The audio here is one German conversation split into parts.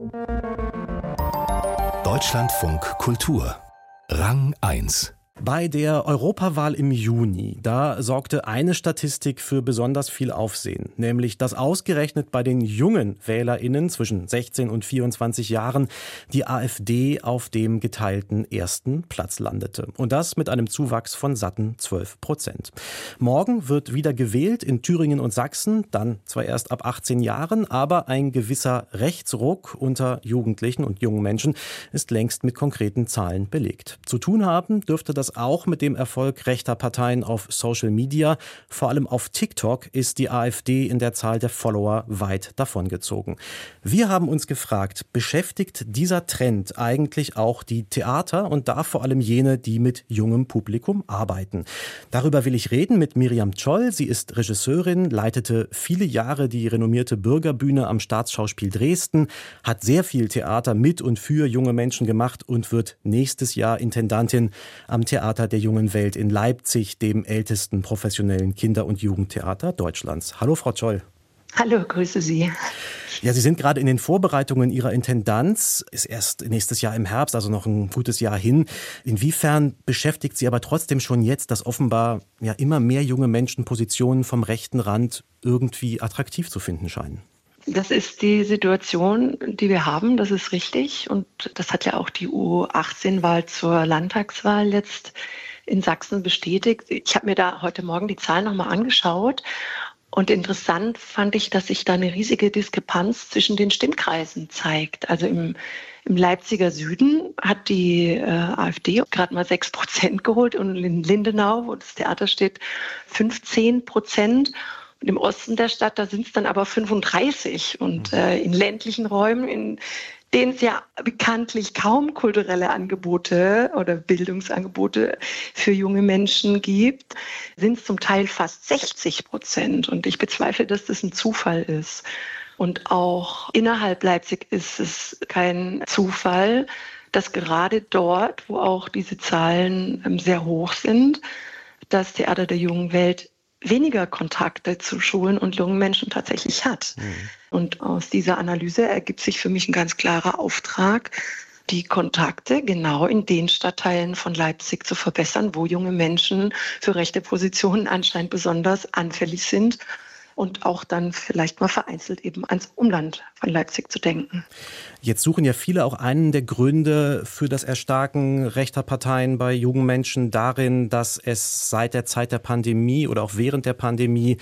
Deutschlandfunk Kultur Rang 1. Bei der Europawahl im Juni, da sorgte eine Statistik für besonders viel Aufsehen, nämlich dass ausgerechnet bei den jungen WählerInnen zwischen 16 und 24 Jahren die AfD auf dem geteilten ersten Platz landete. Und das mit einem Zuwachs von satten 12%. Morgen wird wieder gewählt in Thüringen und Sachsen, dann zwar erst ab 18 Jahren, aber ein gewisser Rechtsruck unter Jugendlichen und jungen Menschen ist längst mit konkreten Zahlen belegt. Zu tun haben dürfte das auch mit dem Erfolg rechter Parteien auf Social Media. Vor allem auf TikTok ist die AfD in der Zahl der Follower weit davongezogen. Wir haben uns gefragt, beschäftigt dieser Trend eigentlich auch die Theater und da vor allem jene, die mit jungem Publikum arbeiten? Darüber will ich reden mit Miriam Tschol. Sie ist Regisseurin, leitete viele Jahre die renommierte Bürgerbühne am Staatsschauspiel Dresden, hat sehr viel Theater mit und für junge Menschen gemacht und wird nächstes Jahr Intendantin am Theater der Jungen Welt in Leipzig, dem ältesten professionellen Kinder- und Jugendtheater Deutschlands. Hallo, Frau Tschol. Hallo, grüße Sie. Ja, Sie sind gerade in den Vorbereitungen Ihrer Intendanz, ist erst nächstes Jahr im Herbst, also noch ein gutes Jahr hin. Inwiefern beschäftigt Sie aber trotzdem schon jetzt, dass offenbar ja immer mehr junge Menschen Positionen vom rechten Rand irgendwie attraktiv zu finden scheinen? Das ist die Situation, die wir haben, das ist richtig. Und das hat ja auch die U18-Wahl zur Landtagswahl jetzt in Sachsen bestätigt. Ich habe mir da heute Morgen die Zahlen nochmal angeschaut. Und interessant fand ich, dass sich da eine riesige Diskrepanz zwischen den Stimmkreisen zeigt. Also im Leipziger Süden hat die AfD gerade mal 6% geholt und in Lindenau, wo das Theater steht, 15%. Und im Osten der Stadt, da sind es dann aber 35. Und in ländlichen Räumen, in denen es ja bekanntlich kaum kulturelle Angebote oder Bildungsangebote für junge Menschen gibt, sind es zum Teil fast 60%. Und ich bezweifle, dass das ein Zufall ist. Und auch innerhalb Leipzig ist es kein Zufall, dass gerade dort, wo auch diese Zahlen sehr hoch sind, das Theater der Jungen Welt weniger Kontakte zu Schulen und jungen Menschen tatsächlich hat. Und aus dieser Analyse ergibt sich für mich ein ganz klarer Auftrag, die Kontakte genau in den Stadtteilen von Leipzig zu verbessern, wo junge Menschen für rechte Positionen anscheinend besonders anfällig sind. Und auch dann vielleicht mal vereinzelt eben ans Umland von Leipzig zu denken. Jetzt suchen ja viele auch einen der Gründe für das Erstarken rechter Parteien bei jungen Menschen darin, dass es seit der Zeit der Pandemie oder auch während der Pandemie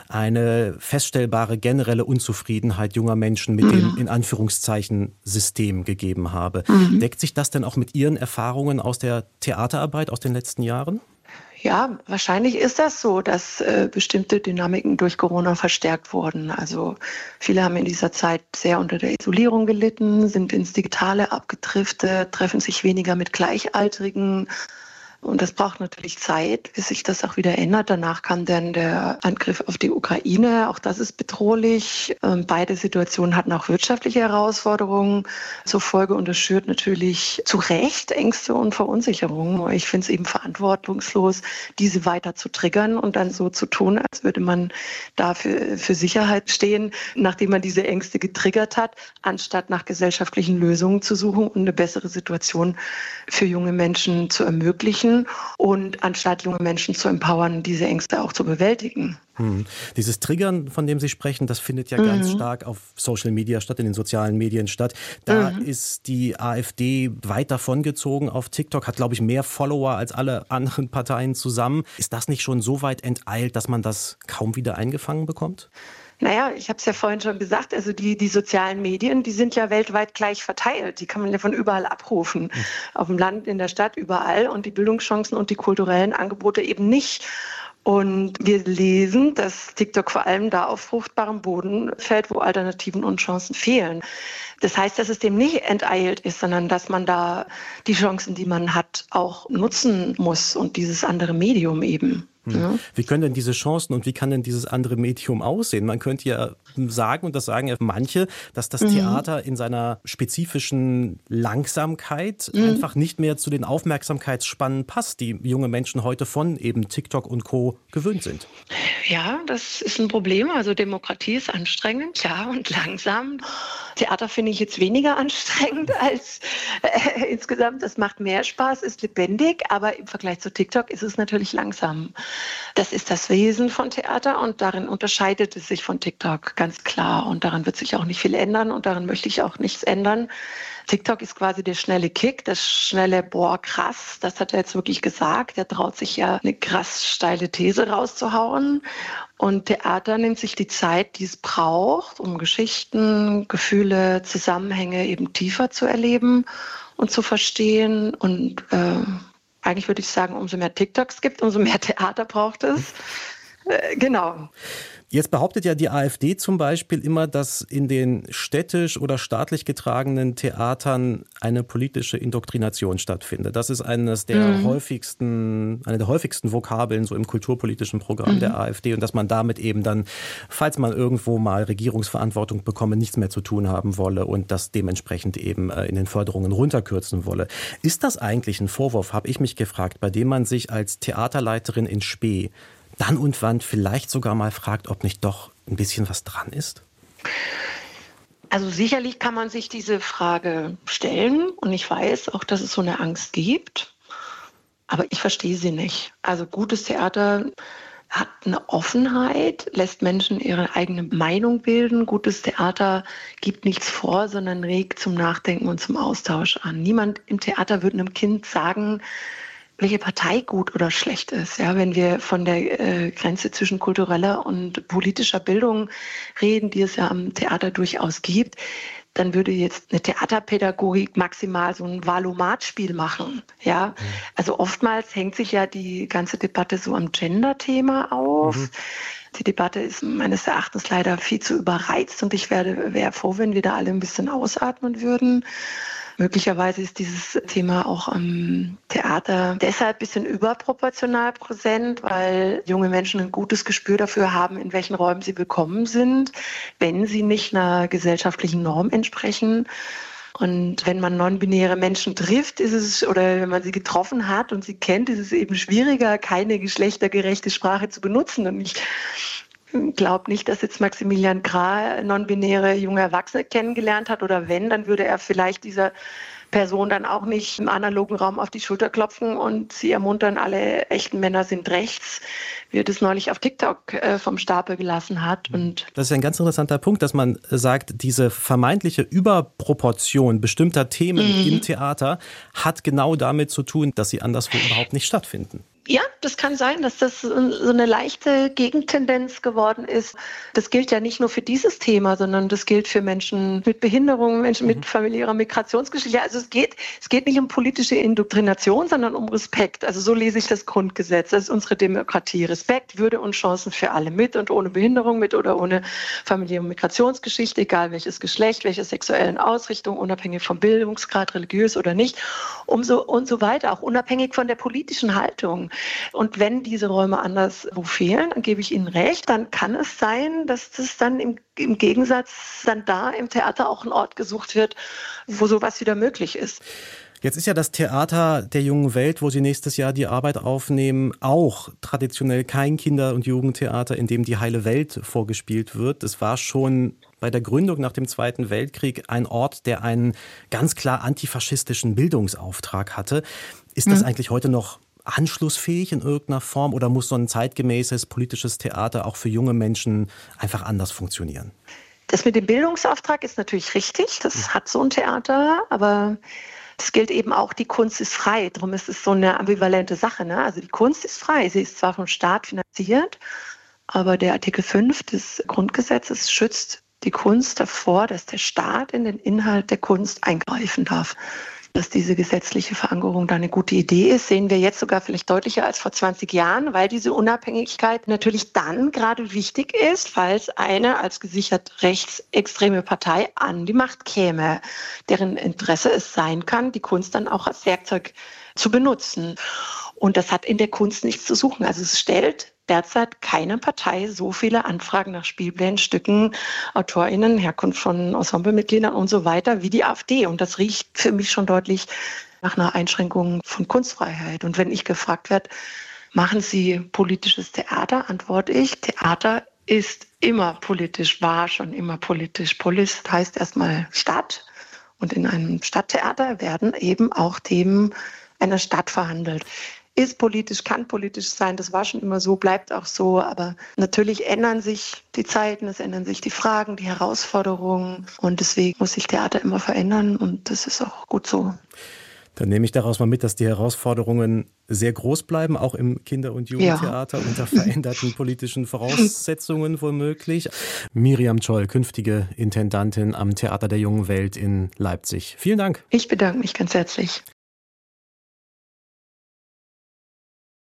eine feststellbare generelle Unzufriedenheit junger Menschen mit dem in Anführungszeichen System gegeben habe. Deckt sich das denn auch mit Ihren Erfahrungen aus der Theaterarbeit aus den letzten Jahren? Ja, wahrscheinlich ist das so, dass bestimmte Dynamiken durch Corona verstärkt wurden. Also viele haben in dieser Zeit sehr unter der Isolierung gelitten, sind ins Digitale abgedriftet, treffen sich weniger mit Gleichaltrigen. Und das braucht natürlich Zeit, bis sich das auch wieder ändert. Danach kam dann der Angriff auf die Ukraine. Auch das ist bedrohlich. Beide Situationen hatten auch wirtschaftliche Herausforderungen zur Folge. Und das schürt natürlich zu Recht Ängste und Verunsicherungen. Ich finde es eben verantwortungslos, diese weiter zu triggern und dann so zu tun, als würde man dafür für Sicherheit stehen, nachdem man diese Ängste getriggert hat, anstatt nach gesellschaftlichen Lösungen zu suchen und eine bessere Situation für junge Menschen zu ermöglichen. Und anstatt junge Menschen zu empowern, diese Ängste auch zu bewältigen. Dieses Triggern, von dem Sie sprechen, das findet ja ganz stark auf Social Media statt, in den sozialen Medien statt. Da ist die AfD weit davongezogen auf TikTok, hat, glaube ich, mehr Follower als alle anderen Parteien zusammen. Ist das nicht schon so weit enteilt, dass man das kaum wieder eingefangen bekommt? Naja, ich habe es ja vorhin schon gesagt, also die sozialen Medien, die sind ja weltweit gleich verteilt. Die kann man ja von überall abrufen. Auf dem Land, in der Stadt, überall. Und die Bildungschancen und die kulturellen Angebote eben nicht. Und wir lesen, dass TikTok vor allem da auf fruchtbarem Boden fällt, wo Alternativen und Chancen fehlen. Das heißt, dass es dem nicht enteilt ist, sondern dass man da die Chancen, die man hat, auch nutzen muss und dieses andere Medium eben. Ja. Wie können denn diese Chancen und wie kann denn dieses andere Medium aussehen? Man könnte ja sagen, und das sagen ja manche, dass das Theater in seiner spezifischen Langsamkeit einfach nicht mehr zu den Aufmerksamkeitsspannen passt, die junge Menschen heute von eben TikTok und Co. gewöhnt sind. Ja, das ist ein Problem. Also Demokratie ist anstrengend, ja, und langsam. Theater finde ich jetzt weniger anstrengend als insgesamt. Das macht mehr Spaß, ist lebendig, aber im Vergleich zu TikTok ist es natürlich langsam. Das ist das Wesen von Theater und darin unterscheidet es sich von TikTok ganz klar. Und daran wird sich auch nicht viel ändern und daran möchte ich auch nichts ändern. TikTok ist quasi der schnelle Kick, das schnelle, boah, krass, das hat er jetzt wirklich gesagt. Er traut sich ja eine krass steile These rauszuhauen. Und Theater nimmt sich die Zeit, die es braucht, um Geschichten, Gefühle, Zusammenhänge eben tiefer zu erleben und zu verstehen. Und eigentlich würde ich sagen, umso mehr TikToks gibt, umso mehr Theater braucht es. Genau. Jetzt behauptet ja die AfD zum Beispiel immer, dass in den städtisch oder staatlich getragenen Theatern eine politische Indoktrination stattfindet. Das ist eine der häufigsten Vokabeln so im kulturpolitischen Programm der AfD und dass man damit eben dann, falls man irgendwo mal Regierungsverantwortung bekomme, nichts mehr zu tun haben wolle und das dementsprechend eben in den Förderungen runterkürzen wolle. Ist das eigentlich ein Vorwurf, habe ich mich gefragt, bei dem man sich als Theaterleiterin in Spee dann und wann vielleicht sogar mal fragt, ob nicht doch ein bisschen was dran ist? Also sicherlich kann man sich diese Frage stellen und ich weiß auch, dass es so eine Angst gibt, aber ich verstehe sie nicht. Also gutes Theater hat eine Offenheit, lässt Menschen ihre eigene Meinung bilden. Gutes Theater gibt nichts vor, sondern regt zum Nachdenken und zum Austausch an. Niemand im Theater würde einem Kind sagen, welche Partei gut oder schlecht ist. Ja, wenn wir von der Grenze zwischen kultureller und politischer Bildung reden, die es ja am Theater durchaus gibt, dann würde jetzt eine Theaterpädagogik maximal so ein Valomat-Spiel machen. Ja, also oftmals hängt sich ja die ganze Debatte so am Gender-Thema auf. Die Debatte ist meines Erachtens leider viel zu überreizt und ich wäre froh, wenn wir da alle ein bisschen ausatmen würden. Möglicherweise ist dieses Thema auch am Theater deshalb ein bisschen überproportional präsent, weil junge Menschen ein gutes Gespür dafür haben, in welchen Räumen sie willkommen sind, wenn sie nicht einer gesellschaftlichen Norm entsprechen. Und wenn man non-binäre Menschen trifft, oder wenn man sie getroffen hat und sie kennt, ist es eben schwieriger, keine geschlechtergerechte Sprache zu benutzen. Und ich glaube nicht, dass jetzt Maximilian Krah non-binäre junge Erwachsene kennengelernt hat. Oder wenn, dann würde er vielleicht dieser Person dann auch nicht im analogen Raum auf die Schulter klopfen und sie ermuntern, alle echten Männer sind rechts, wie er das neulich auf TikTok vom Stapel gelassen hat. Und das ist ein ganz interessanter Punkt, dass man sagt, diese vermeintliche Überproportion bestimmter Themen im Theater hat genau damit zu tun, dass sie anderswo überhaupt nicht stattfinden. Ja, das kann sein, dass das so eine leichte Gegentendenz geworden ist. Das gilt ja nicht nur für dieses Thema, sondern das gilt für Menschen mit Behinderungen, Menschen mit familiärer Migrationsgeschichte. Also es geht nicht um politische Indoktrination, sondern um Respekt. Also so lese ich das Grundgesetz. Das ist unsere Demokratie. Respekt, Würde und Chancen für alle, mit und ohne Behinderung, mit oder ohne familiäre Migrationsgeschichte, egal welches Geschlecht, welche sexuellen Ausrichtung, unabhängig vom Bildungsgrad, religiös oder nicht, und so weiter, auch unabhängig von der politischen Haltung. Und wenn diese Räume anderswo fehlen, dann gebe ich Ihnen recht, dann kann es sein, dass das dann im Gegensatz dann da im Theater auch ein Ort gesucht wird, wo sowas wieder möglich ist. Jetzt ist ja das Theater der jungen Welt, wo Sie nächstes Jahr die Arbeit aufnehmen, auch traditionell kein Kinder- und Jugendtheater, in dem die heile Welt vorgespielt wird. Es war schon bei der Gründung nach dem Zweiten Weltkrieg ein Ort, der einen ganz klar antifaschistischen Bildungsauftrag hatte. Ist das eigentlich heute noch anschlussfähig in irgendeiner Form oder muss so ein zeitgemäßes politisches Theater auch für junge Menschen einfach anders funktionieren? Das mit dem Bildungsauftrag ist natürlich richtig, das hat so ein Theater, aber es gilt eben auch, die Kunst ist frei. Darum ist es so eine ambivalente Sache. Ne? Also die Kunst ist frei, sie ist zwar vom Staat finanziert, aber der Artikel 5 des Grundgesetzes schützt die Kunst davor, dass der Staat in den Inhalt der Kunst eingreifen darf. Dass diese gesetzliche Verankerung da eine gute Idee ist, sehen wir jetzt sogar vielleicht deutlicher als vor 20 Jahren, weil diese Unabhängigkeit natürlich dann gerade wichtig ist, falls eine als gesichert rechtsextreme Partei an die Macht käme, deren Interesse es sein kann, die Kunst dann auch als Werkzeug zu benutzen. Und das hat in der Kunst nichts zu suchen. Also es stellt derzeit keine Partei so viele Anfragen nach Spielplänen, Stücken, AutorInnen, Herkunft von Ensemblemitgliedern und so weiter wie die AfD. Und das riecht für mich schon deutlich nach einer Einschränkung von Kunstfreiheit. Und wenn ich gefragt werde, machen Sie politisches Theater, antworte ich, Theater ist immer politisch, war schon immer politisch. Polis heißt erstmal Stadt. Und in einem Stadttheater werden eben auch Themen einer Stadt verhandelt. Ist politisch, kann politisch sein, das war schon immer so, bleibt auch so. Aber natürlich ändern sich die Zeiten, es ändern sich die Fragen, die Herausforderungen. Und deswegen muss sich Theater immer verändern und das ist auch gut so. Dann nehme ich daraus mal mit, dass die Herausforderungen sehr groß bleiben, auch im Kinder- und Jugendtheater, unter veränderten politischen Voraussetzungen womöglich. Miriam Scholl, künftige Intendantin am Theater der Jungen Welt in Leipzig. Vielen Dank. Ich bedanke mich ganz herzlich.